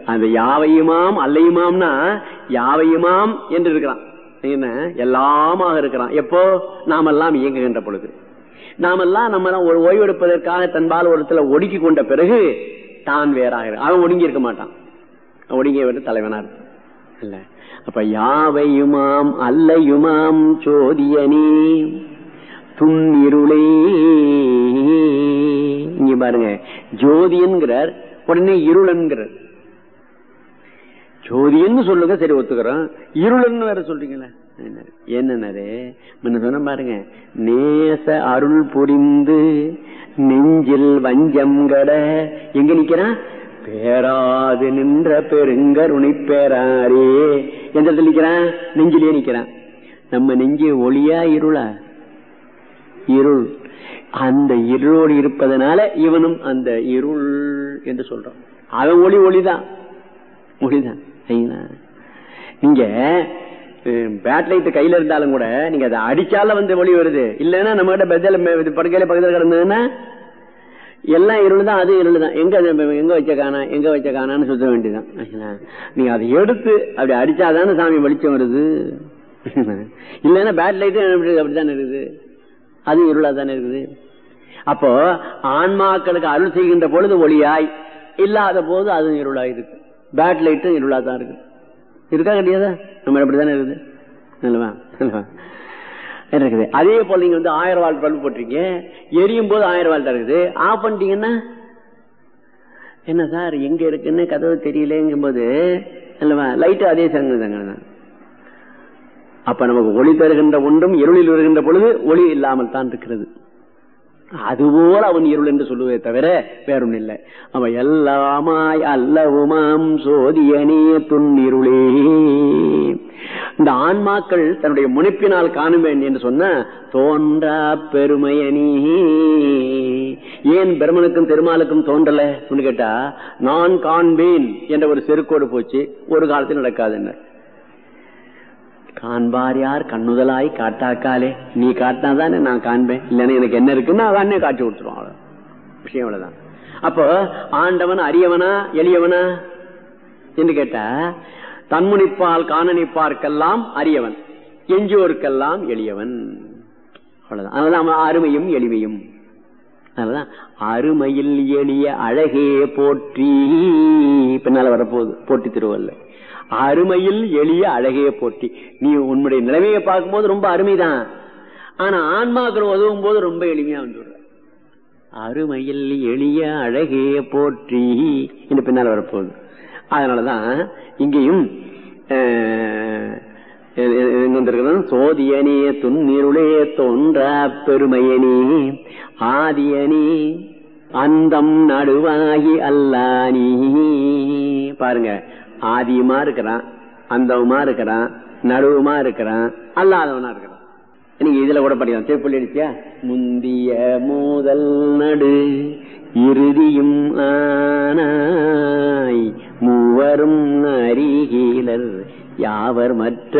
அந்த யாவையுமாம் அல்லையுமாம்னா யாவையுமாம் என்று இருக்கிறான். என்ன எல்லாமாக இருக்கிறான். எப்போ நாமெல்லாம் இயங்குகின்ற பொழுது, நாமெல்லாம் நம்ம ஒரு ஓய்வெடுப்பதற்காக தன்பால் ஒருத்தல ஒடுக்கி கொண்ட பிறகு தான் வேறாக அவன் ஒடுங்கி இருக்க மாட்டான். ஒடுங்கிய தலைவனா இருப்பான் இல்ல. அப்ப யாவையுமாம் அல்லையுமாம் சோதியனே துன்னிருளே. இங்க பாருங்க, ஜோதி என்கிறார், உடனே இருள் என்கிறார். ஜோதின்னு சொல்லுங்க, சரி ஒத்துக்கிறோம். இருளன்னு வேற சொல்றீங்களா? என்னன்னாரு முன்ன சொன்ன பாருங்க, நேச அருள் புரிந்து நெஞ்சில் வஞ்சம் கட எங்க நிக்கிறான்? பேராது நின்ற பெருங்கருணை பேராரே எந்த இடத்துல நிக்கிறான்? நெஞ்சிலேயே நிக்கிறான். நம்ம நெஞ்சு ஒளியா இருளா? இருள். அந்த இருளோடு இருப்பதனால இவனும் அந்த இருள் என்று சொல்றான். அவன் ஒளி ஒளிதான், ஒளிதான். நீங்க பேட் லைட் கையில இருந்தாலும் கூட நீங்க அதை அடிச்சால வந்து ஒளி வருது. இல்லன்னா நம்ம கிட்ட படுக்கையில பக்கத்துல கிடந்ததுன்னா எல்லாம் இருள் தான், அது இருள் தான். எங்க வச்ச காணா, எங்க வச்ச காணான்னு சுத்த வேண்டியதான். நீங்க அதை எடுத்து அப்படி அடிச்சாதானே சாமி வெளிச்சம் வருது. இல்லன்னா பேட் லைட் அப்படித்தானே இருக்குது, அது இருளா தானே இருக்குது. அப்போ ஆன்மாக்களுக்கு அருள் செய்கின்ற பொழுது ஒளியாய், இல்லாத போது அது இருளாய் இருக்கு. பேட் லைட்டும் இருளா தான் இருக்கு. இருக்கா கிடையாதா? நம்ம அப்படித்தானே இருக்குது இருக்குது. அதே போல நீங்க 1000 வால்ட் பல்பு போட்டிருக்கீங்க, எரியும் போது 1000 வால்ட் இருக்குது. ஆஃப் பண்ணிட்டீங்கன்னா என்ன சார் எங்க இருக்குன்னு கதவு தெரியலங்கும் போது லைட்டு அதே சங்க. அப்ப நமக்கு ஒளி தருகின்ற ஒன்றும் இருளில் வருகின்ற பொழுது ஒளி இல்லாமல் தான் இருக்கிறது. அதுபோல அவன் இருள் என்று சொல்லுவதை தவிர வேறொன்னு இல்லை. அவன் எல்லாமாய் அல்லவுமாம் சோதியனே துன்னிருளே. இந்த ஆன்மாக்கள் தன்னுடைய முனைப்பினால் காணுவேன் என்று சொன்ன தோன்றா பெருமையனே. ஏன் பிரம்மனுக்கும் திருமாலுக்கும் தோன்றல கேட்டா, நான் காண்பேன் என்ற ஒரு செருக்கோடு போச்சு. ஒரு காலத்தில் நடக்காது. என்ன காண்பார் யார் கண்ணுதலாய் காட்டாக்காலே, நீ காட்டினாதானே நான் காண்பேன், இல்லன்னா எனக்கு என்ன இருக்குன்னு அவனே காட்சி கொடுத்துருவான். விஷயம் அவ்வளவுதான். அப்போ ஆண்டவன் அரியவனா எளியவனா என்று கேட்டா, தன்முனிப்பால் காணனிப்பார்க்கெல்லாம் அரியவன், எஞ்சியோருக்கெல்லாம் எளியவன். அவ்வளவுதான். அதனால அருமையும் எளிமையும். அதனாலதான் அருமையில் எளிய அழகே போற்றி பின்னால வரப்போகுது போட்டி திருவல்ல. அருமையில் எளிய அழகே போற்றி. நீ உன்னுடைய நிலைமையை பார்க்கும்போது ரொம்ப அருமைதான், ஆனா ஆன்மாக்கள் உதவும் போது ரொம்ப எளிமையா வந்துடுற. அருமையில் எளிய அழகே போற்றி என்று பின்னால் வரப்போகுது. அதனாலதான் இங்கேயும் சோதியனே துன்னிருளே தோன்றா பெருமையனே ஆதியனே அந்தம் நடுவாகி அல்லானி. பாருங்க, ஆதியுமா இருக்கிறான், அந்தவுமா இருக்கிறான், நடுவுமா இருக்கிறான், அல்லாதவனா இருக்கிறான். நீங்க இதுல கூட படிக்கலாம். திருப்பள்ளி அடிச்சியா, முந்திய மூதல் நடு இறுதியும் ஆனாய் மூவரும் அறிகீலர் யாவர் மற்ற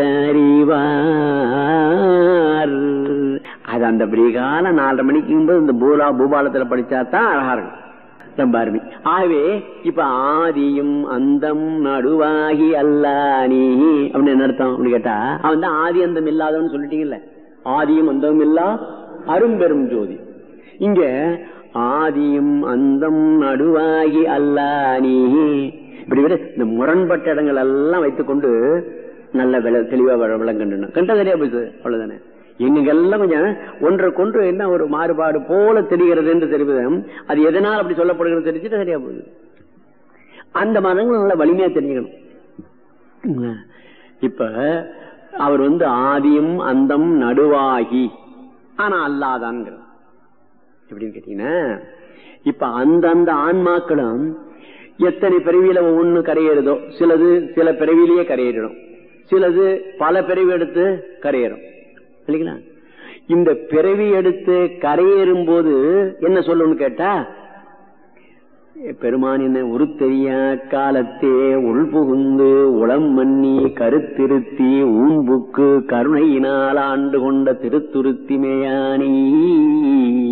அறிவார். அது அந்த பிரிகால 4:30 மணிக்கு இந்த பூபாலத்துல படிச்சாதான் அழகா இருக்கும், ரொம்ப அருமை. ஆகவே இப்ப ஆதியும் அந்தம் நடுவாகி அல்லானி அப்படின்னு என்ன அர்த்தம் அப்படி கேட்டா, அவன் தான் ஆதி அந்தம் இல்லாதவன்னு சொல்லிட்டீங்கல்ல. ஆதியும் அந்தமும் இல்லா அரும்பெரும் ஜோதி. இங்க ஆதியும் அந்தம் நடுவாகி அல்லானி இப்படி விட இந்த முரண்பட்ட இடங்கள் எல்லாம் வைத்துக்கொண்டு நல்ல தெளிவா விளங்கணும். கண்டா சரியா போயிடுது, அவ்வளவுதானே. எங்கெல்லாம் கொஞ்சம் ஒன்றுக்கொன்று என்ன ஒரு மாறுபாடு போல தெரிகிறது என்று தெரிவது, அது எதனால் அப்படி சொல்லப்படுகிறது தெரிஞ்சுட்டு சரியா போகுது. அந்த மரங்கள் நல்ல வலிமையா தெரிஞ்சுக்கணும். இப்ப அவர் ஆதியும் அந்தம் நடுவாகி ஆனா அல்லாதான்ங்கிற எப்படின்னு கேட்டீங்கன்னா, இப்ப அந்தந்த ஆன்மாக்களும் எத்தனை பிறவியில ஒண்ணு கரையேறுதோ, சிலது சில பிறவிலேயே கரையேறிடும், சிலது பல பிறவி எடுத்து கரையேறும் இல்லைங்களா. இந்த பிறவி எடுத்து கரையேறும் போது என்ன சொல்லணும்னு கேட்டா, பெருமானின் உருத்தெரியா காலத்தே உள்புகுந்து உளம் மன்னி கருத்திருத்தி ஊன்புக்கு கருணையினால் ஆண்டு கொண்ட திருத்துருத்தி மேயானி.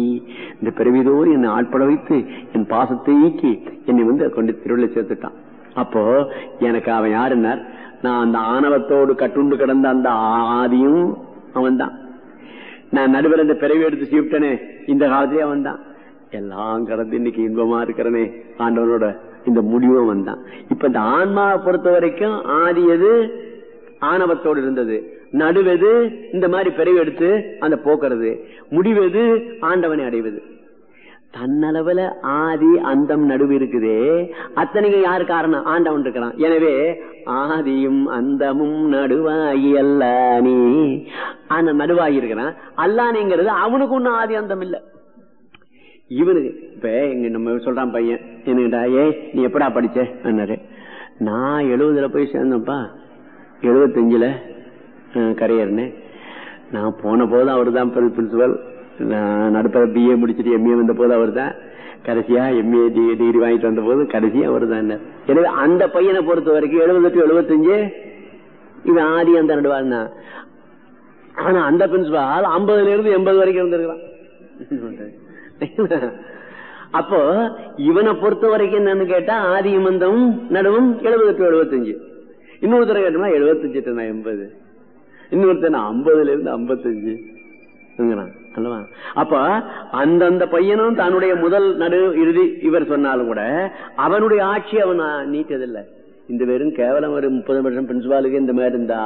இந்த பிறவிதோடு என்னை ஆட்பட வைத்து என் பாசத்தை நீக்கி என்னை கொண்டு திருவிழா சேர்த்துட்டான். அப்போ எனக்கு அவன் யாருன்னார், நான் அந்த ஆணவத்தோடு கட்டுண்டு கிடந்த அந்த ஆதியும் அவன் தான். நான் நடுவர் இந்த பிறவி எடுத்து சீவிட்டனே இந்த காலத்திலே அவன் தான். எல்லாம் கடந்து இன்னைக்கு இன்பமா இருக்கிறனே ஆண்டவனோட இந்த முடிவும் வந்தான். இப்ப இந்த ஆன்மாவை பொறுத்த வரைக்கும் ஆதி எது ஆணவத்தோடு இருந்தது, நடுவது இந்த மாதிரி பிறவி எடுத்து அந்த போக்குறது, முடிவது ஆண்டவனை அடைவது. தன்னளவுல ஆதி அந்தம் நடுவு இருக்குதே, அத்தனைக்கு யாரு காரணம்? ஆண்டவன் இருக்கிறான். எனவே ஆதியும் அந்தமும் நடுவாகி அல்லானி, அந்த நடுவாகி இருக்கிறான். அல்லானிங்கிறது அவனுக்கு ஒன்னும் ஆதி அந்தம் இல்ல. இவனுக்கு இப்ப எங்க நம்ம சொல்றான் பையன் என்னடா, நீ எப்படா படிச்ச? நான் 70 போய் சேர்ந்தப்பா, 75 கரையர்னு. நான் போன போது அவரு தான் பிரின்சிபல். நான் நடுப்ப BA முடிச்சுட்டு MA வந்த போது அவர் தான், கடைசியா MA டிகிரி வாங்கிட்டு வந்த போது கடைசியா அவர் தான். எனவே அந்த பையனை பொறுத்த வரைக்கும் 70 to 75 இது ஆதி அந்த நடுவாள் தான். ஆனா அந்த பிரின்சிபல் 50 இருந்து 80 வரைக்கும் இருந்திருக்கிறான். அப்போ இவனை பொறுத்த வரைக்கும் என்னன்னு கேட்டா ஆதியும் அந்தமும் நடுவும் 70 to 75. இன்னொருத்தர கேட்டோம்னா 75 to 80, இன்னொருத்தர் 50 இருந்து 55 அல்லவா. அப்ப அந்தந்த பையனும் தன்னுடைய முதல் நடு இறுதி இவர் சொன்னாலும் கூட அவனுடைய ஆட்சி அவன் நீட்டதில்லை. இந்த பேரும் கேவலம் ஒரு 30 வருஷம் பிரின்சிபாலுக்கு இந்த மாதிரி இருந்தா,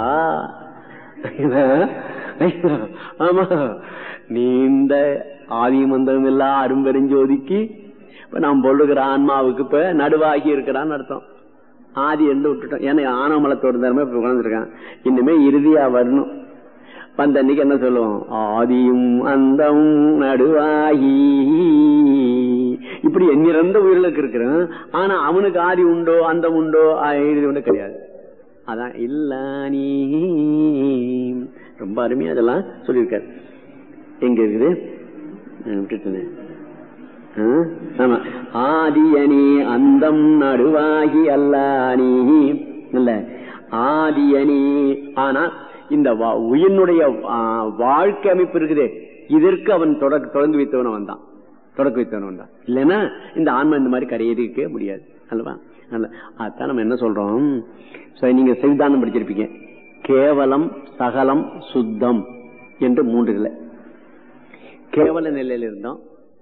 ஆமா நீண்ட ஆதியும் அந்தமும் இல்ல அரும்பெருஞ்சோதிக்கு இப்ப நாம் பொருளுகிற ஆன்மாவுக்கு இப்ப நடுவாகி இருக்கிறான்னு அர்த்தம். ஆதி என்று விட்டுட்டோம். ஏன்னா ஆனமலத்தோடு தரமே இப்ப குழந்திருக்கான். இனிமே இறுதியா வரணும். வந்த அன்னைக்கு என்ன சொல்லுவோம்? ஆதியும் அந்தம் நடுவாகி. இப்படி எண்ணிறந்த உயிர்களுக்கு இருக்கிறான். ஆனா அவனுக்கு ஆதி உண்டோ அந்தம் உண்டோ இறுதி உண்டோ கிடையாது. அதான் இல்ல. நீ ரொம்ப அருமையா அதெல்லாம் சொல்லியிருக்காரு. எங்க இருக்குது விட்டுட்டு? ஆமா, ஆதியனி அந்தம் நடுவாகி அல்லானி இல்ல ஆதியனி. ஆனா இந்த உயிரினுடைய வாழ்க்கை அமைப்பு இருக்குதே, இதற்கு அவன் தொடர்ந்து வைத்தவன் வந்தான், தொடக்க வைத்தவன் வந்தான். இல்லைன்னா இந்த ஆன்மா இந்த மாதிரி கரையேறிக்க முடியாது அல்லவா. அதான் நம்ம என்ன சொல்றோம், நீங்க செய்தானம் படிச்சிருப்பீங்க. கேவலம், சகலம், சுத்தம் என்று 3 இல்லை. கேவல நிலையில இருந்தோம்,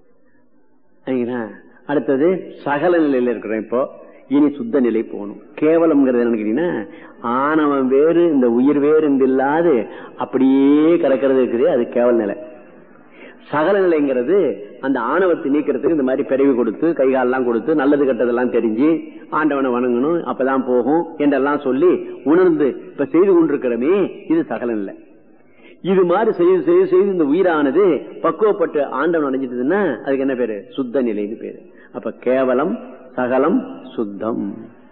அடுத்தது சகல நிலையில இருக்கிறோம். இப்போ இனி சுத்த நிலை போகணும். கேவலம்ங்கிறது என்ன கேட்டீங்கன்னா, ஆணவம் வேறு இந்த உயிர் வேறு இல்லாது அப்படியே கிடக்கிறது இருக்குது, அது கேவல நிலை. சகல நிலைங்கிறது அந்த ஆணவத்தை நீக்கிறதுக்கு இந்த மாதிரி பிறவி கொடுத்து கைகாலெல்லாம் கொடுத்து நல்லது கெட்டதெல்லாம் தெரிஞ்சு ஆண்டவனை வணங்கணும் அப்பதான் போகும் என்றெல்லாம் சொல்லி உணர்ந்து இப்ப செய்து கொண்டிருக்கிறோமே, இது சகல நிலை. இது மாதிரி செய்து செய்து செய்து இந்த உயிரானது பக்குவப்பட்டு ஆண்டவன் அடைஞ்சிட்டதுன்னா அதுக்கு என்ன பேரு? சுத்த நிலைன்னு பேரு. அப்ப கேவலம், சகலம், சுத்தம்.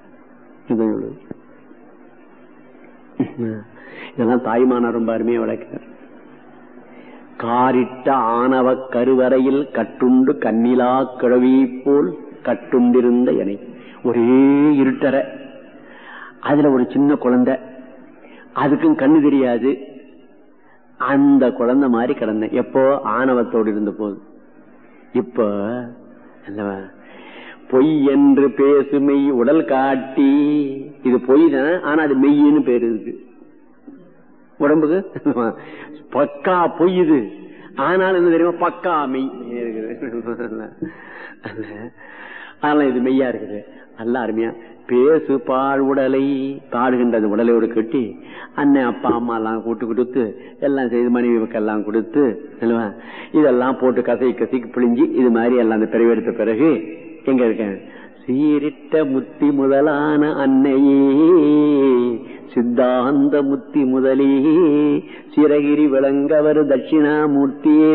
இதெல்லாம் தாய்மானார் ரொம்ப அருமையா விளக்கிறார். காரிட்ட ஆணவ கருவறையில் கட்டுண்டு கண்ணிலா கிழவி போல் கட்டுண்டிருந்த எனை. ஒரே இருட்டற, அதுல ஒரு சின்ன குழந்தை, அதுக்கும் கண்ணு தெரியாது. அந்த குழந்தை மாதிரி கிடந்தேன் எப்போ? ஆணவத்தோடு இருந்த போது. இப்ப பொய் என்று பேசுமை உடல் காட்டி, இது பொய் தான், ஆனா அது மெய்யின்னு பேரு இருக்கு உடம்புக்கு. பக்கா பொய் இது, ஆனாலும் என்ன தெரியுமா? பக்கா மெய் இருக்குது. அதனால இது மெய்யா இருக்குது. நல்ல அருமையா பேசு பால் உடலை பாடுகின்றது. உடலையோடு கட்டி அண்ணன் அப்பா அம்மா எல்லாம் கூட்டு கொடுத்து எல்லாம் செய்து மனைவிக்கெல்லாம் கொடுத்து இதெல்லாம் போட்டு கசைக்கு பிழிஞ்சி இது மாதிரி எல்லாம் அந்த பிறவெடுத்த பிறகு எங்க இருக்கேன்? சீரிட்ட முத்தி முதலான அன்னையே சித்தாந்த முத்தி முதலே சிறகிரி விளங்கவர் தட்சிணாமூர்த்தியே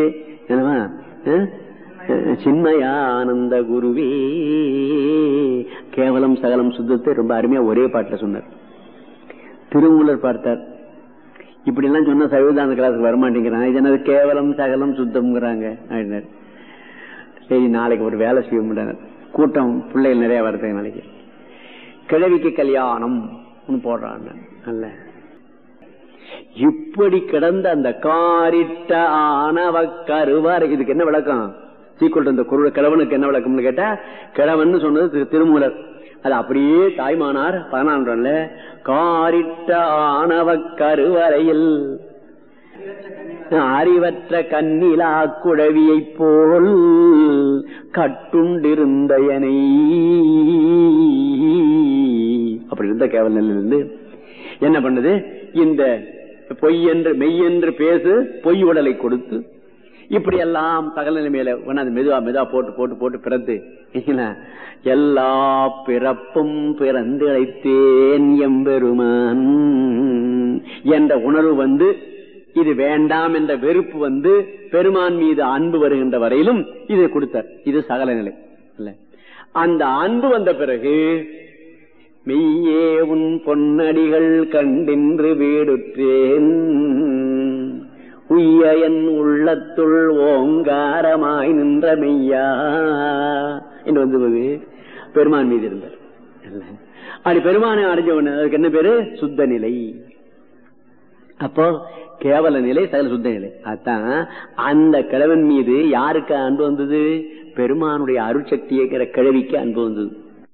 சின்மயானந்த குருவே. கேவலம், சகலம், சுத்தத்தை ரொம்ப அருமையா ஒரே பாட்டுல சொன்னார். திருமூலர் பார்த்தார், இப்படி எல்லாம் சொன்னா சைவதான கிளாஸுக்கு வரமாட்டேங்கிறான், இது என்னது கேவலம், சகலம், சுத்தம்ங்கிறாங்க அப்படின்னாரு. சரி, நாளைக்கு ஒரு வேலை செய்ய முடியாது, கூட்டம் பிள்ளைகள் நிறைய வருது, நாளைக்கு கிழவிக்கு கல்யாணம் போடுறான். அல்ல இப்படி கிடந்த அந்த காரிட்ட ஆணவ கருவார், இதுக்கு என்ன விளக்கம்? சீக்கிரம் இந்த கிழவனுக்கு என்ன விளக்கம்னு கேட்டா, கிழவன் சொன்னது திருமூலர். அது அப்படியே தாய்மானார் 14 காரிட்ட ஆணவ கருவறையில் அறிவற்ற கண்ணிலா குழவியை போல் கட்டுண்டிருந்தயனை. அப்படி இருந்த கேவல நிலையிலிருந்து என்ன பண்ணது, இந்த பொய் என்று மெய் என்று பேசு பொய் உடலை கொடுத்து இப்படி எல்லாம் சகல நிலைமையில மெதுவா மெதுவா போட்டு போட்டு போட்டு பிறந்து எல்லா பிறப்பும் பிறந்து அழைத்தேன் எம்பெருமான் என்ற உணர்வு வந்து, இது வேண்டாம் என்ற வெறுப்பு வந்து, பெருமான் மீது அன்பு வருகின்ற வரையிலும் இதை கொடுத்தார். இது சகல நிலை இல்ல. அந்த அன்பு வந்த பிறகு மெய்யே உன் பொன்னடிகள் கண்டின்று வீடுற்றேன் உய்ய என் உள்ளத்துள் ஓங்காரமாய் நின்ற மெய்யா என்று வந்து பெருமான் மீது இருந்தார். அப்படி பெருமானை அடைஞ்சவன் அதுக்கு என்ன பேரு, சுத்த நிலை. அப்போ கேவல நிலை, சகல சுத்த நிலை. அதான் அந்த கிழவன் மீது யாருக்கு அன்பு வந்தது, பெருமானுடைய அருட்சக்தியை கிழவிக்கு அன்பு வந்தது.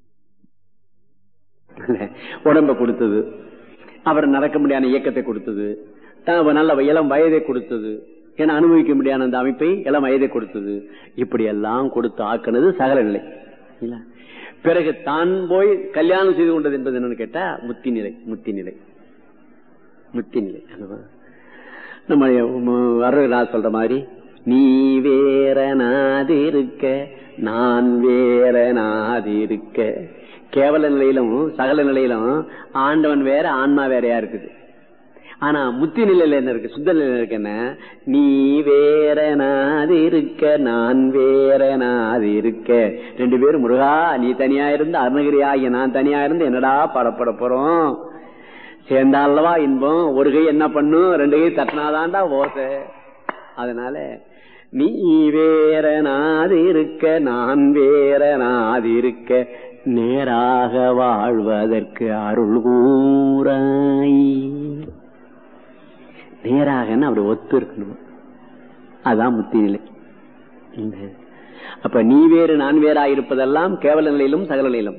உடம்ப கொடுத்தது, அவர் நடக்க முடியாத இயக்கத்தை கொடுத்தது, நல்ல இளம் வயதை கொடுத்தது, ஏன்னா அனுபவிக்க முடியாத அந்த அமைப்பை இளம் வயதை கொடுத்தது. இப்படி எல்லாம் கொடுத்து ஆக்குனது சகல நிலை. பிறகு தான் போய் கல்யாணம் செய்து கொண்டது என்பது என்னன்னு கேட்டா முத்தி நிலை. முத்தி நிலை, முத்தி நிலை. நம்ம வரலாறு சொல்ற மாதிரி, நீ வேற நாதிருக்க நான் வேற நாதிருக்க. கேவல நிலையிலும் சகல நிலையிலும் ஆண்டவன் வேற ஆன்மா வேறையா இருக்குது. ஆனா முத்தி நிலையில என்ன இருக்கு, சுத்த நிலையில இருக்கு என்ன, நீ வேற நாது இருக்க நான் வேற நாது இருக்க. 2 பேரும் முருகா நீ தனியா இருந்து அருணகிரி ஆகிய நான் தனியா இருந்து என்னடா பாடப்பட போறோம், சேர்ந்தாலவா இன்பம். ஒரு கை என்ன பண்ணும், 2 கை தட்டினாதான்டா ஓசை. அதனால நீ வேற நாது இருக்க நான் வேற நாது இருக்க நேராக வாழ்வதற்கு அருள் கூறாய். நேராக அப்படி ஒத்து இருக்கணும், அதான் முத்தி நிலை. அப்ப நீ வேறு நான் வேறா இருப்பதெல்லாம் கேவல நிலையிலும் சகல நிலையிலும்.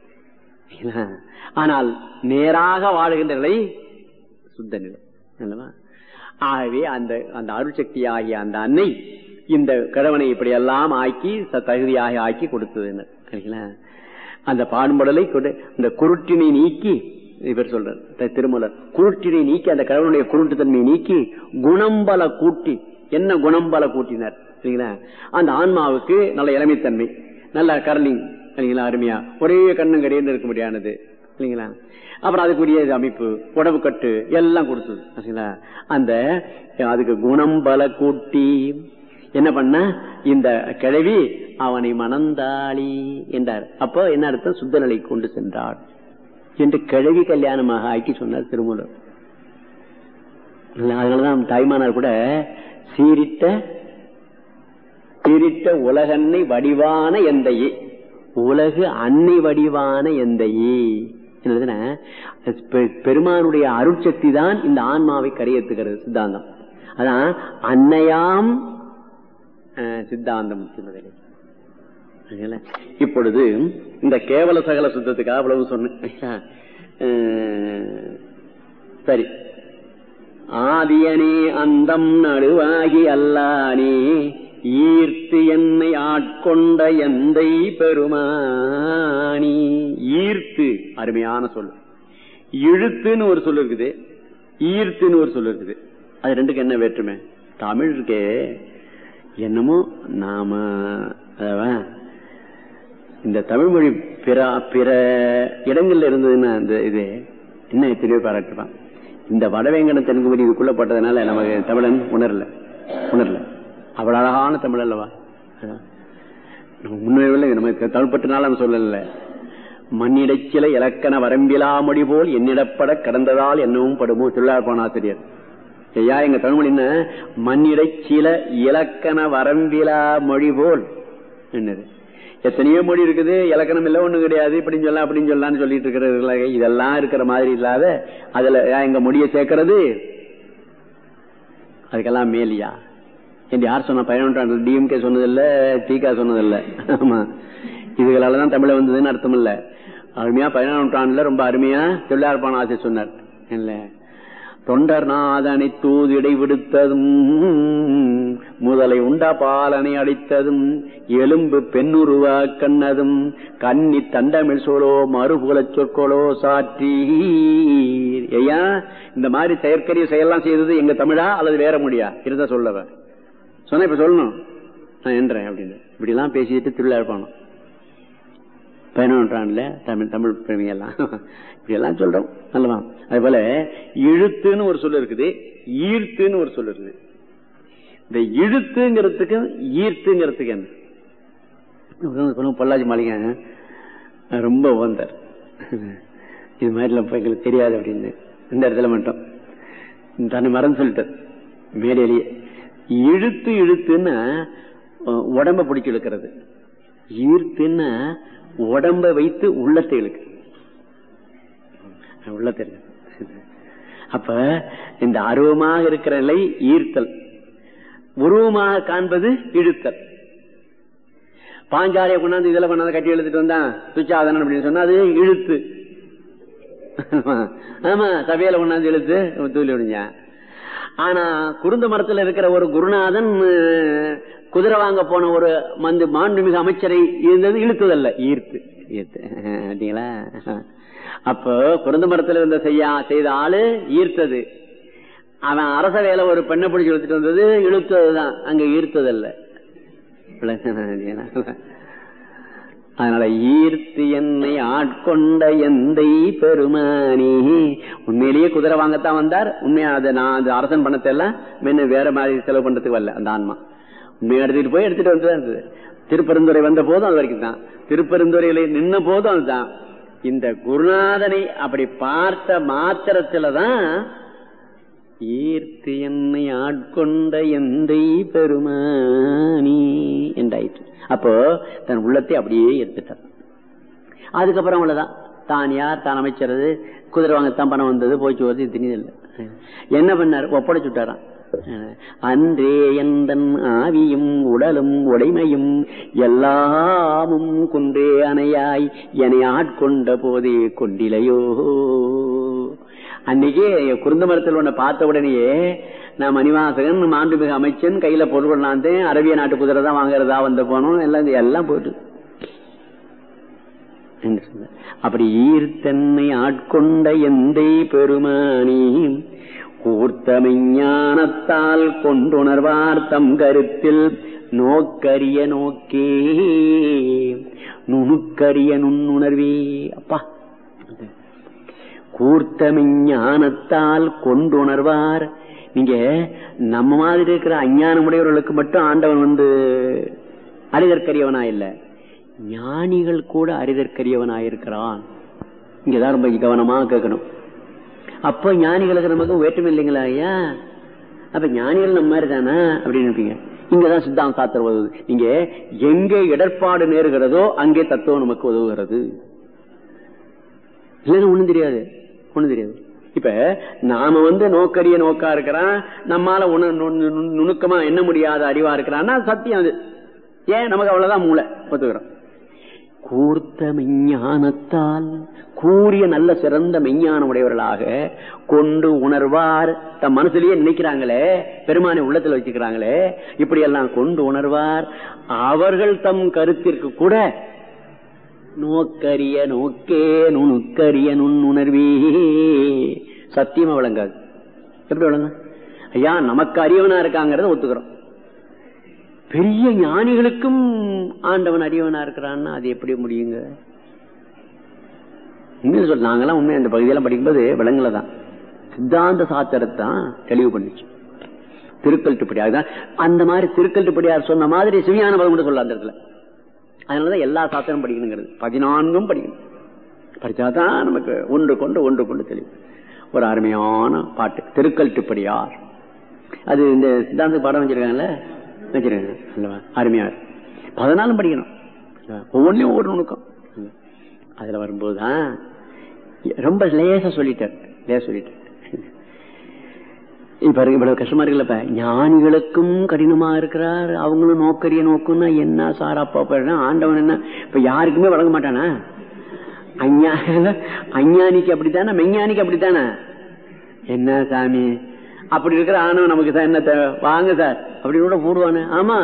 ஆனால் நேராக வாழுகின்ற நிலை சுத்த நிலை. ஆகவே அந்த அந்த அருட்சக்தி ஆகிய அந்த அன்னை இந்த கிழவனை இப்படி எல்லாம் ஆக்கி தகுதியாக ஆக்கி கொடுத்தது. அந்த பாடுபடலை இந்த குருட்டினை நீக்கி, இவர் சொல்ற திருமலர், குருட்டினை நீக்கி அந்த கிழவனுடைய குருட்டு தன்மையை நீக்கி குணம்பல கூட்டி. என்ன குணம்பல கூட்டினார் சரிங்களா, அந்த ஆன்மாவுக்கு நல்ல இளமைத்தன்மை, நல்ல கரலிங் சரிங்களா, அருமையா ஒரே கண்ணும் கடையின்னு இருக்க முடியானது இல்லைங்களா. அப்புறம் அதுக்குரிய அமைப்பு உடம்பு கட்டு எல்லாம் கொடுத்தது சரிங்களா. அந்த அதுக்கு குணம்பல கூட்டி என்ன பண்ண, இந்த கிழவி அவனை மணந்தாளி என்றார். அப்போ என்ன அர்த்தம், சுத்த நிலை கொண்டு சென்றாள் என்று கிழவி கல்யாணமாக ஆக்கி சொன்னார் திருமூலர். அதனாலதான் தாய்மானார் கூட சீரிட்ட உலகன்னை வடிவான எந்தையே, உலகு அன்னை வடிவான எந்தையே. பெருமானுடைய அருட்சக்தி தான் இந்த ஆன்மாவை கரையேற்றுகிறது சித்தாந்தம். அதான் அன்னையாம் சித்தாந்தம். இப்பொழுது இந்த கேவல சகல சுத்தத்துக்காக அவ்வளவு சொன்ன சரி. ஆதியனே அந்தம் நடுவாகி அல்லானே ஈர்த்து என்னை ஆட்கொண்ட எந்தை பெருமானி. ஈர்த்து அருமையான சொல். இழுத்துன்னு ஒரு சொல் இருக்குது, ஈர்த்துன்னு ஒரு சொல் இருக்குது. அது ரெண்டுக்கு என்ன வேற்றுமை? தமிழ் இருக்கே என்னமோ நாம இந்த தமிழ் மொழி பிற இடங்கள்ல இருந்ததுன்னா அந்த இது என்ன எத்தனையோ பாராட்டுவான். இந்த வடவேங்கட தென்குமரி இதுக்குள்ள பட்டதுனால நமக்கு தமிழன் உணரல. அவ்வளவு அழகான தமிழ் அல்லவா. முன்னே நமக்கு தமிழ் பற்றினால நம்ம சொல்லல. மண்ணிடச்சில இலக்கண வரம்பிலா மொழி போல் என்னிடப்பட கடந்ததால் என்னவும் படுமோ சொல்லார் போன ஆசிரியர். ஐயா எங்க தமிழ் என்ன, மண்ணிடச்சில இலக்கண வரம்பிலா மொழி போல் என்னது. எத்தனையோ மொழி இருக்குது, இலக்கணம் இல்ல ஒண்ணு கிடையாது, இப்படின்னு சொல்லலாம் அப்படின்னு சொல்லலாம்னு சொல்லிட்டு இருக்கிறது. இதெல்லாம் இருக்கிற மாதிரி இல்லாத அதுல எங்க மொழியை சேர்க்கறது அதுக்கெல்லாம் மேலியா என்று யார் சொன்ன? 11ஆம் டிஎம்கே சொன்னதில்ல, திக சொன்னதில்ல. ஆமா, இதுகளாலதான் தமிழ வந்ததுன்னு அர்த்தம் இல்ல. அருமையா 11ஆம் ரொம்ப அருமையா தொழிலாளர்பான ஆசிரியர் சொன்னார். இல்ல, தொண்டர் நாதனை தூதிடை விடுத்ததும் முதலை உண்டா பாலனை அடித்ததும் எலும்பு பெண்ணுருவா கண்ணதும் கன்னி தண்டமிழ் சோலோ மறுபுலச் சொற்கோளோ சாற்றி. ஐயா, இந்த மாதிரி செயற்கரிய செயலாம் செய்தது எங்க தமிழா அல்லது வேற மொழியா இருந்தா சொல்லவ சொன்ன. இப்ப சொல்லணும் நான் என்றேன் அப்படின்னு இப்படி எல்லாம் பேசிட்டு திருவிழா இருப்பானோ 11ஆம் தமிழ் பெருமையெல்லாம் இப்படி எல்லாம் சொல்றோம் அல்லவா. அது போல இழுத்துன்னு ஒரு சொல் இருக்குது, ஈர்த்துன்னு ஒரு சொல் இருக்குது. இந்த இழுத்துங்கிறதுக்கு ஈர்த்துங்கிறதுக்கு என்ன? பொள்ளாச்சி மாளிகை ரொம்ப உகந்தார். இது மாதிரிலாம் எங்களுக்கு தெரியாது அப்படின்னு இந்த இடத்துல மட்டும் தன்னை மறந்து சொல்லிட்டார் மேலேயே. இழுத்து இழுத்துன்னா உடம்ப பிடிச்சி இழுக்கிறது, ஈர்த்துன்னா உடம்ப வைத்து உள்ளத்தை இழுக்கு, உள்ளத்தை. அப்ப இந்த அருவமாக இருக்கிற நிலை ஈர்த்தல், உருவமாக காண்பது இழுத்தல். பாஞ்சாலியை கொண்டாந்து இதுல கொண்டாந்து கட்டி எழுதிட்டு வந்தான் துச்சாதனன் அப்படின்னு சொன்னா அது இழுத்து. ஆமா, சபையில கொண்டாந்து இழுத்து தூளி விடுஞ்சா. ஆனா குருந்த மரத்துல இருக்கிற ஒரு குருநாதன் குதிரை வாங்க போன ஒரு மாண்புமிகு அமைச்சரை இருந்தது இழுத்ததல்ல, ஈர்த்து. ஈர்த்து அப்போ குருந்த மரத்துல இருந்த செய்த ஆளு ஈர்த்தது. அவன் அரச வேலை ஒரு பெண்ணை பிடிச்சி இழுத்துட்டு வந்தது இழுத்ததுதான், அங்க ஈர்த்ததல்ல. அதனால ஈர்த்து என்னை ஆட்கொண்ட எந்தை பெருமானி. உண்மையிலேயே குதிரை வாங்கத்தான் வந்தார். உண்மையா நான் அந்த அரசன் பணத்தை எல்லாம் முன்ன வேற மாதிரி செலவு பண்றதுக்கு வரல. அந்த ஆன்மா உண்மையா எடுத்துட்டு போய் எடுத்துட்டு வந்து திருப்பெருந்துறை வந்த போதும் அது வரைக்கும் தான், திருப்பெருந்துறையில நின்ன போதும் அதுதான். இந்த குருநாதனை அப்படி பார்த்த மாத்திரத்துலதான் ஈர்த்து என்னை ஆட்கொண்ட எந்தை பெருமானி என்றாயிற்று. அப்போ தன் உள்ளத்தை அப்படியே எடுத்துட்டார். அதுக்கப்புறம் அவ்வளவுதான். தான் யார், தான் அமைச்சது, குதிரை வாங்கத்தான் பணம் வந்தது, போச்சு வருது, திணிதில்லை. என்ன பண்ணார்? ஒப்படைச்சுட்டாராம். அன்றே எந்தன் ஆவியும் உடலும் உடைமையும் எல்லாமும் குன்றே அணையாய் என்னை ஆட்கொண்ட போதே கொண்டிலையோ. அன்னைக்கு குருந்த மரத்தில் ஒன்ன பார்த்த உடனேயே நான் மணிவாசகன் மாண்புமிகு அமைச்சன் கையில பொருள் கொண்டாந்தேன், அரபிய நாட்டு குதிரை தான் வாங்கறதா வந்த போனோம், எல்லாம் போயிட்டு. அப்படி ஈர்த்தன்னை ஆட்கொண்ட எந்தை பெருமானி கூர்த்தமைஞானத்தால் கொண்டுணர்வார் தம் கருத்தில் நோக்கரிய நோக்கே நுணுக்கரிய நுண்ணுணர்வே. அப்பா, கூர்த்தமைஞானத்தால் கொண்டுணர்வார். நீங்க நம்ம மாதிரி இருக்கிற அஞ்ஞானமுடையவர்களுக்கு மட்டும் ஆண்டவன் அறிதற்கரியவனா இல்ல, ஞானிகள் கூட அறிதற்கரியவனாயிருக்கிறான். இங்கதான் ரொம்ப கவனமா கேட்கணும். அப்ப ஞானிகளுக்கு நமக்கு வேற்றுமை இல்லைங்களா ஐயா? அப்ப ஞானிகள் நம்ம மாதிரி தானே அப்படின்னு இருப்பீங்க. இங்கதான் சித்தாந்த சாத்திரம் உதவுது. நீங்க எங்கே இடர்பாடு நேருகிறதோ அங்கே தத்துவம் நமக்கு உதவுகிறது. இல்லைன்னு ஒண்ணும் தெரியாது, ஒண்ணும் தெரியாது. இப்ப நாம நோக்கரிய நோக்கா இருக்கிறான், நம்மால நுணுக்கமா என்ன முடியாத அறிவா இருக்கிறான்னா சத்தியம் அது. ஏன் நமக்கு அவ்வளவுதான் மூளை ஒத்துக்கிறோம். கூர்த்த மெஞ்ஞானத்தால் கூறிய நல்ல சிறந்த மெஞ்ஞானம் உடையவர்களாக கொண்டு உணர்வார். தம் மனசுலயே நினைக்கிறாங்களே, பெருமானை உள்ளத்துல வச்சுக்கிறாங்களே, இப்படி எல்லாம் கொண்டு உணர்வார். அவர்கள் தம் கருத்திற்கு கூட நோக்கரிய நோக்கே நுணுக்கரிய நுண்ணுணர்வே. சத்தியமா விளங்காது. எப்படி விளங்க ஐயா? நமக்கு அறியவனா இருக்காங்கிறத ஒத்துக்கிறோம். பெரிய ஞானிகளுக்கும் ஆண்டவன் அறியவனா இருக்கிறான்னா அது எப்படி முடியுங்க? உண்மையில சொல்ல, நாங்கெல்லாம் உண்மையை அந்த பகுதியெல்லாம் படிக்கும்போது விலங்குலதான் சித்தாந்த சாத்திரத்தான் தெளிவு பண்ணிச்சு. திருக்கல்ட்டுப்படியார் தான் அந்த மாதிரி திருக்கல்ட்டுப்படியார் சொன்ன மாதிரி சிவியான பதம் கூட சொல்ல அந்த இடத்துல. அதனாலதான் எல்லா சாத்திரம் படிக்கணுங்கிறது. 14 படிக்கணும். படிச்சாதான் நமக்கு ஒன்று கொண்டு தெளிவு. ஒரு அருமையான பாட்டு திருக்கல்ட்டுப்படியார். அது இந்த சித்தாந்த பாடம் வச்சிருக்காங்கல்ல, வச்சிருக்காங்க அருமையா. 14 படிக்கணும். ஒவ்வொன்றையும் ஒவ்வொரு நுணுக்கம். அதுல வரும்போதுதான் ரொம்ப லேசா சொல்லிட்டார். இப்ப இவ்வளவு கஷ்டமா இருக்குல்லப்ப, ஞானிகளுக்கும் கடினமா இருக்கிறார், அவங்களும் நோக்கரிய நோக்குன்னா என்ன சார்? அப்பா ஆண்டவன் என்ன இப்ப யாருக்குமே வழங்க மாட்டானா? அஞ்ஞானிக்கு அப்படித்தானே, மெஞ்ஞானிக்கு அப்படித்தானே? என்ன சாமி அப்படி இருக்கிற ஆணவன் நமக்கு தான் என்ன தேவை? வாங்க சார் அப்படின்னு கூட போடுவானு. ஆமா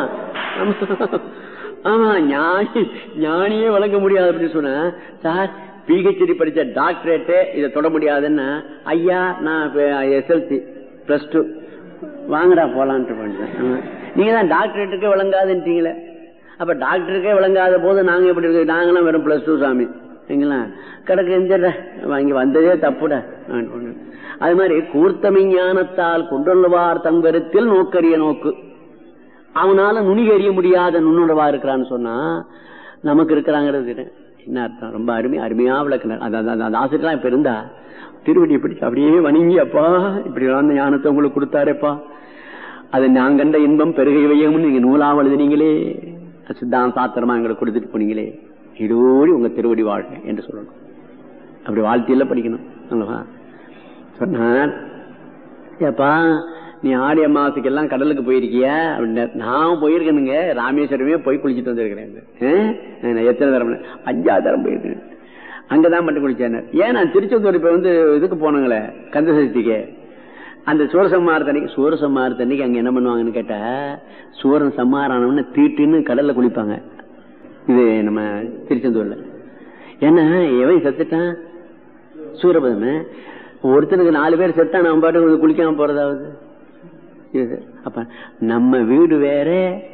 ஆமா, ஞானியே வழங்க முடியாது அப்படின்னு சொன்ன சார். பிஹெச்டி படிச்ச டாக்டரேட்டு இதை தொட முடியாதுன்னா, ஐயா நான் SLC +2 வாங்கடா போலான்ட்டு. நீங்க தான் டாக்டரேட்டுக்கே வழங்காதுன்றீங்களே, அப்ப டாக்டருக்கே வழங்காத போது நாங்க எப்படி இருக்கு? நாங்களாம் வெறும் +2 சாமி சரிங்களா, கிடக்கு எஞ்சிட வாங்கி வந்ததே தப்புடா. அது மாதிரி கூர்த்தமை ஞானத்தால் கொண்டுள்ளவார் தங்கருத்தில் நோக்கரிய நோக்கு, அவனால நுனிக அறிய முடியாத நுண்ணுணர்வா இருக்கிறான்னு சொன்னா நமக்கு இருக்கிறாங்கிறது என்ன அர்த்தம்? ரொம்ப அருமையா விளக்குனார். அந்த ஆசிரியர் இப்ப இருந்தா திருவடியை பிடிச்சு அப்படியே வணங்கி, அப்பா இப்படி அந்த ஞானத்தை உங்களுக்கு கொடுத்தாரேப்பா, அது நான் கண்ட இன்பம் பெருகை வையம்னு நீங்க நூலாக எழுதினீங்களே, சித்தாந்த சாத்திரமா எங்களுக்கு கொடுத்துட்டு போனீங்களே, இதோடு உங்க திருவடி வாழ்க என்று சொல்லணும். அப்படி வாழ்த்தியில படிக்கணும் அல்லவா? சொன்னார், ஏப்பா நீ ஆடி அமாவாசைக்கெல்லாம் கடலுக்கு போயிருக்கியா அப்படின்னா, நான் போயிருக்கேனுங்க, ராமேஸ்வரமே போய் குளிச்சுட்டு வந்திருக்கிறேன். எத்தனை தரம்? 5ஆவது தரம் போயிருக்கேன். அங்கதான் மட்டும் குளிச்சேன். ஏன் நான் திருச்செந்தூர் இப்ப இதுக்கு போனங்களே கந்த சஷ்டிக்கு, அந்த சூரசம்மாரத்தன்னைக்கு அங்க என்ன பண்ணுவாங்கன்னு கேட்டா, சூரன் சம்மாரானவன்னு தீட்டுன்னு கடல்ல குளிப்பாங்க. இது நம்ம திருச்செந்தூர்ல. ஏன்னா எவன் செத்துட்டான்? சூரபதம ஒருத்தனுக்கு 4 பேர் செத்தான், நம்ம பாட்டு குளிக்காம போறதாவது? அப்ப நம்ம வீடு வேற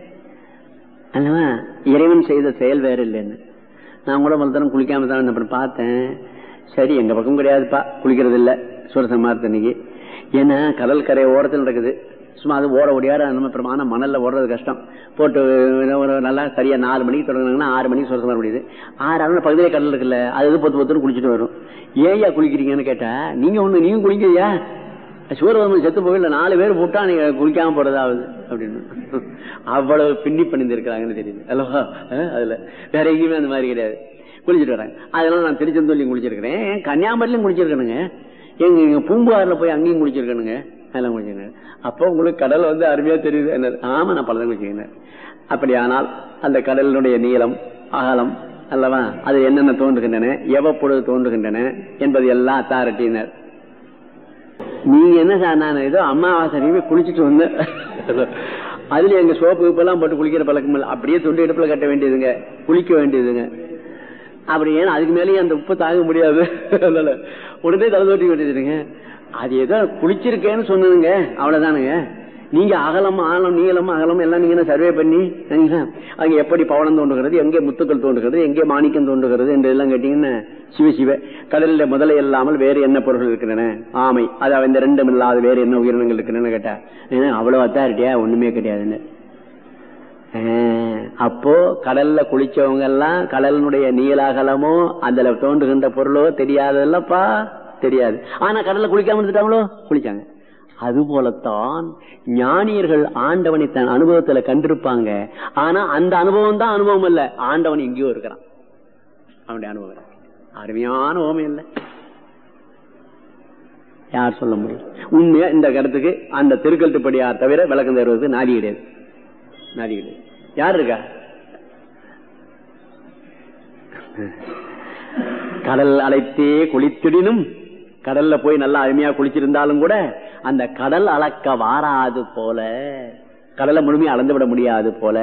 அல்லவா, இறைவன் செய்த செயல் வேற இல்லைன்னு. நான் கூட மொத்தம் குளிக்காம தான் அப்புறம் பார்த்தேன். சரி எங்க பக்கம் கிடையாதுப்பா, குளிக்கிறது இல்லை சூரசம்மாரத்தன்னைக்கு. ஏன்னா கடல் கரை ஓரத்தில் நடக்குது, சும்மா அது ஓட ஓடியார நம்ம பிரமான மணல்ல ஓடுறது கஷ்டம். போட்டு ஒரு நல்லா சரியா 4 மணிக்கு தொடங்கினாங்கன்னா 6 மணிக்கு சூரசம்மார முடியுது. 6 ஆறு பகுதியிலே கடல் இருக்குல்ல, அது பொத்து குளிச்சுட்டு வரும். ஏயா குளிக்கிறீங்கன்னு கேட்டா, நீங்க குளிக்கிறியா? சூரபதமன் செத்து போகல, 4 பேர் போட்டா நீங்க குளிக்காம போறதாவது அப்படின்னு அவ்வளவு பின்னி பண்ணிருக்கிறாங்கன்னு தெரியுது அல்லவா? அதுல வேற எங்கேயுமே அந்த மாதிரி கிடையாது, குளிச்சுட்டு வராங்க. அதனால நான் திருச்செந்தூர்லையும் குளிச்சிருக்கிறேன், கன்னியாகுமரியிலும் குளிச்சிருக்கணுங்க, எங்க பூம்புகார்ல போய் அங்கேயும் குளிச்சிருக்கணுங்க, அதெல்லாம் குளிச்சிருக்கேன். அப்போ உங்களுக்கு கடல் அருமையா தெரியுது என்ன? ஆமா, நான் பலதான் குளிச்சிருக்கேன். அப்படியானால் அந்த கடலினுடைய நீளம் அகலம் அல்லவா, அது என்னென்ன தோன்றுகின்றன, எவ்வப்பொழுது தோன்றுகின்றன என்பது எல்லாம் அத்தாரிட்டினர். நீங்க என்ன சார், நான் ஏதோ அமாவாசை குளிச்சுட்டு வந்தேன், அதுல எங்க சோப்பு இப்பெல்லாம் போட்டு குளிக்கிற பழக்கம் இல்லை, அப்படியே துண்டு இடுப்புல கட்ட வேண்டியதுங்க, குளிக்க வேண்டியதுங்க. அப்படி ஏன்னா அதுக்கு மேலேயே அந்த உப்பு தாங்க முடியாது, அதனால உடனே தலை தோட்டி வேண்டியதுங்க. அது ஏதோ குளிச்சிருக்கேன்னு சொன்னதுங்க, அவ்வளவுதானுங்க. நீங்க அகலம் ஆழம் நீளம் அகலம் எல்லாம் நீங்க சர்வே பண்ணி அங்க எப்படி பவளம் தோன்றுகிறது, எங்கே முத்துக்கள் தோன்றுகிறது, எங்கே மாணிக்கம் தோன்றுகிறது என்றெல்லாம் கேட்டீங்கன்னா, சிவ கடலில் முதலை இல்லாமல் வேறு என்ன பொருள்கள் இருக்கின்றன? ஆமை, அது இந்த 2 இல்லாத வேறு என்ன உயிரினங்கள் இருக்கின்றன கேட்டா, அவ்வளவு அத்தாரிட்டியா ஒண்ணுமே கிடையாதுன்னு. அப்போ கடல்ல குளிச்சவங்க எல்லாம் கடலினுடைய நீலாகலமோ அதுல தோன்றுகின்ற பொருளோ தெரியாதல்லப்பா, தெரியாது. ஆனா கடல்ல குளிக்காம இருந்துட்டாங்களோ குளிச்சாங்க. அது போலத்தான் ஞானியர்கள் ஆண்டவனை தன் அனுபவத்துல கண்டிருப்பாங்க. ஆனா அந்த அனுபவம் தான் அனுபவம் இல்ல, ஆண்டவன் எங்கேயோ இருக்கிறான், அவனுடைய அனுபவம். அருமையான ஓமை இல்ல, யார் சொல்ல முடியும்? உண்மையா இந்த கருத்துக்கு அந்த திருக்கல்ட்டுப்படியார் தவிர விளக்கம் தருவது நாதி கிடையாது, நாதி கிடையாது. யார் இருக்கா? கடல் அழைத்தே குளித்திடினும், கடல்ல போய் நல்லா அருமையா குளிச்சிருந்தாலும் கூட அந்த கடல் அளக்க வாராது போல, கடலை முழுமையா அளந்து விட முடியாது போல,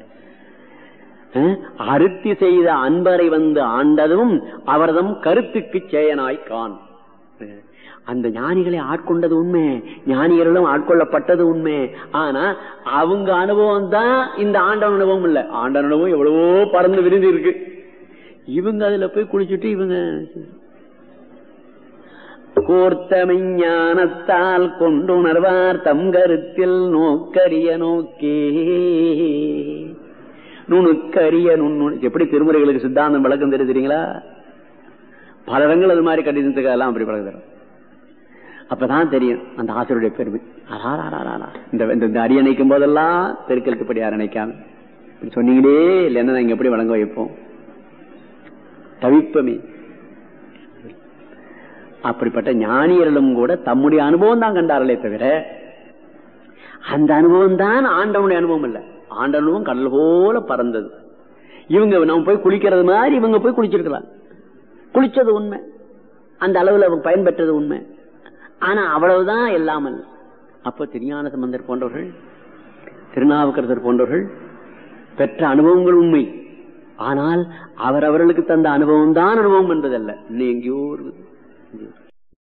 அருத்தி செய்த அன்பரை வந்து ஆண்டதும் அவர்தம் கருத்துக்கு சேயனாய் கான். அந்த ஞானிகளை ஆட்கொண்டது உண்மை, ஞானிகளும் ஆட்கொள்ளப்பட்டது உண்மை. ஆனா அவங்க அனுபவம் தான் இந்த ஆண்டவன் அனுபவம் இல்ல. ஆண்டவன் அனுபவம் எவ்வளவோ பறந்து விரிந்து இருக்கு. இவங்க அதுல போய் குளிச்சுட்டு இவங்க கோர்த்தமை ஞானத்தால் கொண்டுணர்வார் தம் கருத்தில் நோக்கரிய நோக்கே நுணுக்கரிய நுண்ணு. எப்படி திருமுறைகளுக்கு சித்தாந்தம் விளக்கம் தெரியுங்களா? பல இடங்கள் அது மாதிரி கடிதத்துக்கு எல்லாம் அப்படி விளக்கம் தரும். அப்பதான் தெரியும் அந்த ஆசிரியருடைய பெருமை. இந்த அரிய நினைக்கும் போதெல்லாம் பெருக்கெழுத்துப்படி அரணைக்காம இப்படி சொன்னீங்களே இல்லைன்னா நாங்க எப்படி வழங்க வைப்போம், தவிப்பமே. அப்படிப்பட்ட ஞானியர்களும் கூட தம்முடைய அனுபவம் தான் கண்டார்களே தவிர அந்த அனுபவம் தான் ஆண்டவனுடைய அனுபவம் இல்ல. ஆண்டவனும் கடல் போல பறந்தது. இவங்க நம்ம போய் குளிக்கிறது மாதிரி இவங்க போய் குளிச்சிருக்கலாம். குளிச்சது உண்மை, அந்த அளவுல அவங்க பயன்பெற்றது உண்மை. ஆனா அவ்வளவுதான் இல்லாமல் அப்ப திருஞான சம்பந்தர் போன்றவர்கள், திருநாவுக்கரசர் போன்றவர்கள் பெற்ற அனுபவங்கள் உண்மை. ஆனால் அவரவர்களுக்கு தந்த அனுபவம் தான் அனுபவம் என்பதல்ல. இன்னும் எங்கேயோ இருக்குது.